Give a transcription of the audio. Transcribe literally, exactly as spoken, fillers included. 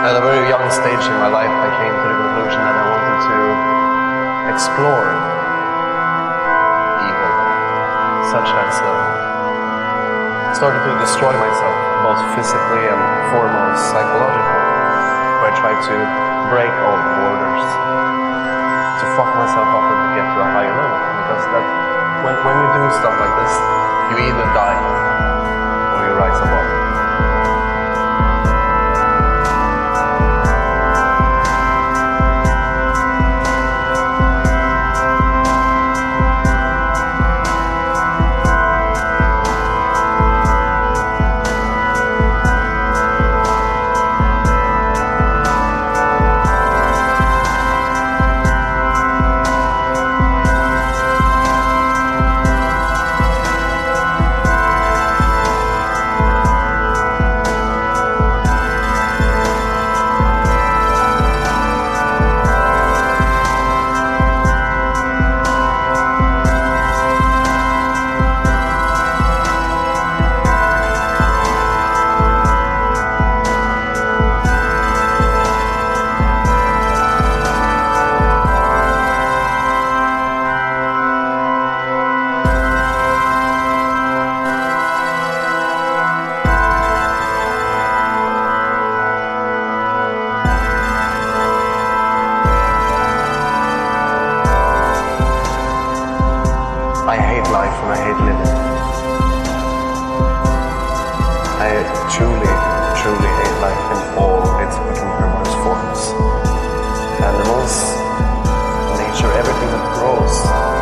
At a very young stage in my life, I came to the conclusion that I wanted to explore evil, such as uh, started to destroy myself, both physically and foremost psychologically, where I tried to break all the borders, to fuck myself up and to get to a higher level. Because that, when, when you do stuff like this, you either die or you rise above. I hate life and I hate living. I truly, truly hate life in all its fucking perverse forms. Animals, nature, everything that grows.